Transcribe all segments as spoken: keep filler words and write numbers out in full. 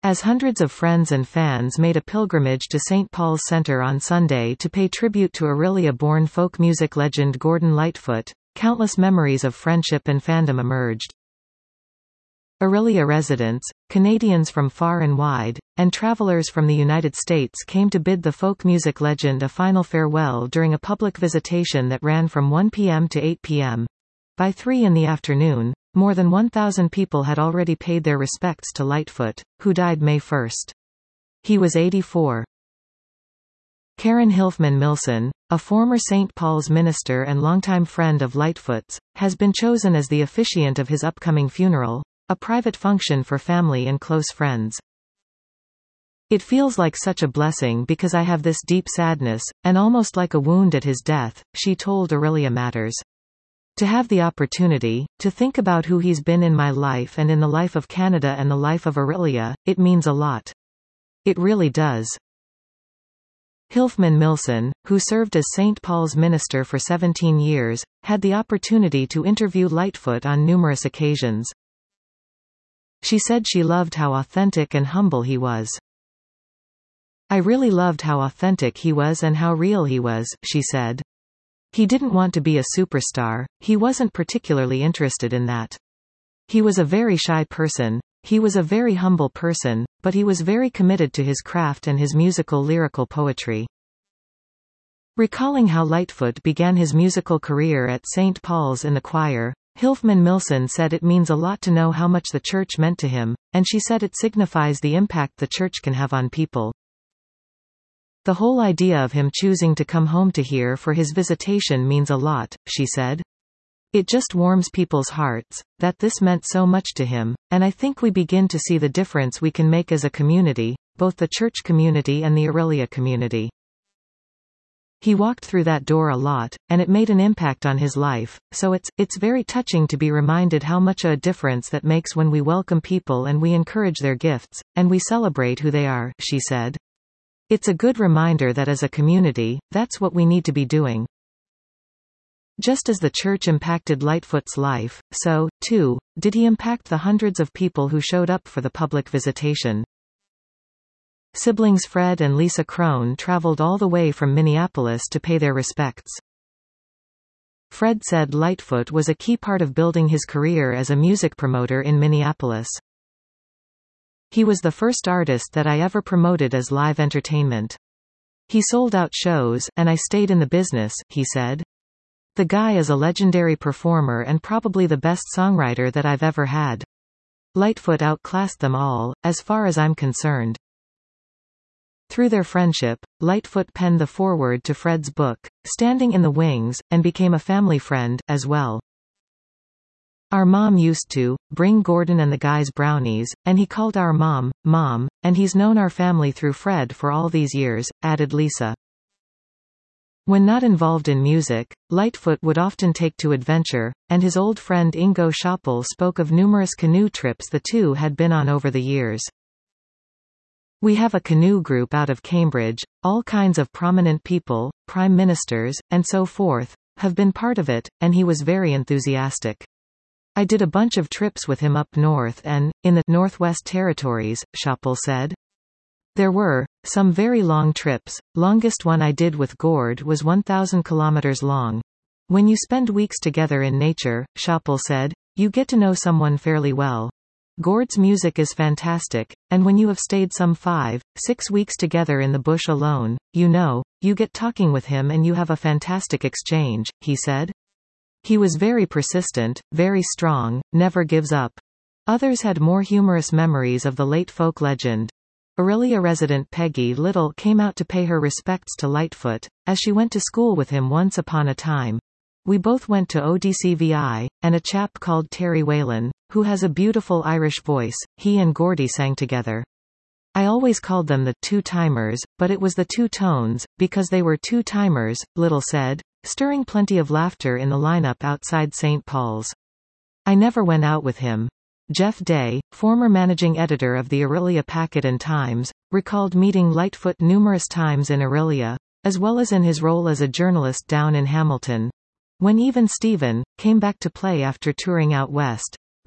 As hundreds of friends and fans made a pilgrimage to Saint Paul's Centre on Sunday to pay tribute to Orillia-born folk music legend Gordon Lightfoot, countless memories of friendship and fandom emerged. Orillia residents, Canadians from far and wide, and travelers from the United States came to bid the folk music legend a final farewell during a public visitation that ran from one p m to eight p m By three in the afternoon, more than one thousand people had already paid their respects to Lightfoot, who died May first. He was eighty-four. Karen Hilfman-Milson, a former Saint Paul's minister and longtime friend of Lightfoot's, has been chosen as the officiant of his upcoming funeral, a private function for family and close friends. It feels like such a blessing because I have this deep sadness, and almost like a wound at his death, she told Orillia Matters. To have the opportunity, to think about who he's been in my life and in the life of Canada and the life of Orillia, it means a lot. It really does. Hilfman-Milson, who served as Saint Paul's minister for seventeen years, had the opportunity to interview Lightfoot on numerous occasions. She said she loved how authentic and humble he was. I really loved how authentic he was and how real he was, she said. He didn't want to be a superstar, he wasn't particularly interested in that. He was a very shy person, he was a very humble person, but he was very committed to his craft and his musical lyrical poetry. Recalling how Lightfoot began his musical career at Saint Paul's in the choir, Hilfman-Milson said it means a lot to know how much the church meant to him, and she said it signifies the impact the church can have on people. The whole idea of him choosing to come home to here for his visitation means a lot, she said. It just warms people's hearts, that this meant so much to him, and I think we begin to see the difference we can make as a community, both the church community and the Orillia community. He walked through that door a lot, and it made an impact on his life, so it's, it's very touching to be reminded how much a difference that makes when we welcome people and we encourage their gifts, and we celebrate who they are, she said. It's a good reminder that as a community, that's what we need to be doing. Just as the church impacted Lightfoot's life, so, too, did he impact the hundreds of people who showed up for the public visitation. Siblings Fred and Lisa Crone traveled all the way from Minneapolis to pay their respects. Fred said Lightfoot was a key part of building his career as a music promoter in Minneapolis. He was the first artist that I ever promoted as live entertainment. He sold out shows, and I stayed in the business, he said. The guy is a legendary performer and probably the best songwriter that I've ever had. Lightfoot outclassed them all, as far as I'm concerned. Through their friendship, Lightfoot penned the foreword to Fred's book, Standing in the Wings, and became a family friend, as well. Our mom used to bring Gordon and the guys brownies, and he called our mom, Mom, and he's known our family through Fred for all these years, added Lisa. When not involved in music, Lightfoot would often take to adventure, and his old friend Ingo Schoppel spoke of numerous canoe trips the two had been on over the years. We have a canoe group out of Cambridge, all kinds of prominent people, prime ministers, and so forth, have been part of it, and he was very enthusiastic. I did a bunch of trips with him up north and, in the Northwest Territories, Schoppel said. There were some very long trips, longest one I did with Gord was one thousand kilometers long. When you spend weeks together in nature, Schoppel said, you get to know someone fairly well. Gord's music is fantastic, and when you have stayed some five, six weeks together in the bush alone, you know, you get talking with him and you have a fantastic exchange, he said. He was very persistent, very strong, never gives up. Others had more humorous memories of the late folk legend. Orillia resident Peggy Little came out to pay her respects to Lightfoot, as she went to school with him once upon a time. We both went to O D C V I, and a chap called Terry Whalen, who has a beautiful Irish voice, he and Gordy sang together. I always called them the two-timers, but it was the two tones, because they were two-timers, Little said, stirring plenty of laughter in the lineup outside Saint Paul's. I never went out with him. Jeff Day, former managing editor of the Orillia Packet and Times, recalled meeting Lightfoot numerous times in Orillia, as well as in his role as a journalist down in Hamilton. When even Stephen came back to play after touring out west,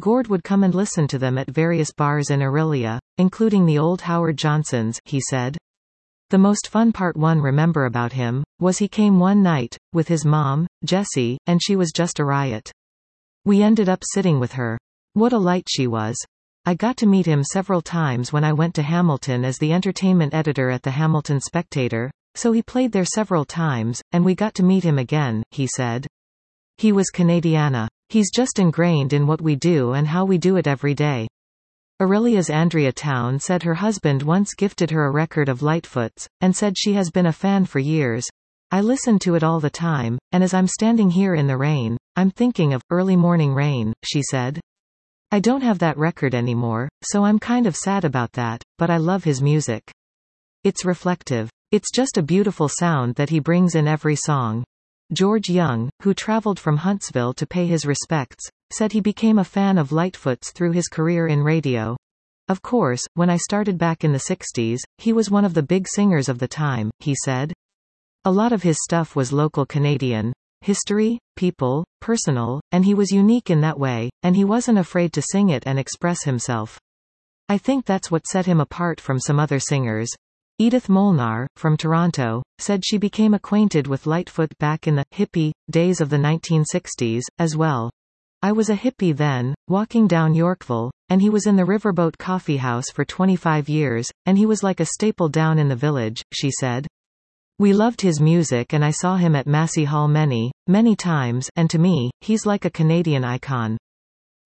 Gord would come and listen to them at various bars in Orillia, including the old Howard Johnson's, he said. The most fun part one remember about him, was he came one night, with his mom, Jessie, and she was just a riot. We ended up sitting with her. What a light she was. I got to meet him several times when I went to Hamilton as the entertainment editor at the Hamilton Spectator, so he played there several times, and we got to meet him again, he said. He was Canadiana. He's just ingrained in what we do and how we do it every day. Orillia's Andrea Town said her husband once gifted her a record of Lightfoot's, and said she has been a fan for years. I listen to it all the time, and as I'm standing here in the rain, I'm thinking of Early Morning Rain, she said. I don't have that record anymore, so I'm kind of sad about that, but I love his music. It's reflective. It's just a beautiful sound that he brings in every song. George Young, who traveled from Huntsville to pay his respects, said he became a fan of Lightfoot's through his career in radio. Of course, when I started back in the sixties, he was one of the big singers of the time, he said. A lot of his stuff was local Canadian. History, people, personal, and he was unique in that way, and he wasn't afraid to sing it and express himself. I think that's what set him apart from some other singers. Edith Molnar, from Toronto, said she became acquainted with Lightfoot back in the hippie days of the nineteen sixties, as well. I was a hippie then, walking down Yorkville, and he was in the Riverboat Coffee House for twenty-five years, and he was like a staple down in the village, she said. We loved his music and I saw him at Massey Hall many, many times, and to me, he's like a Canadian icon.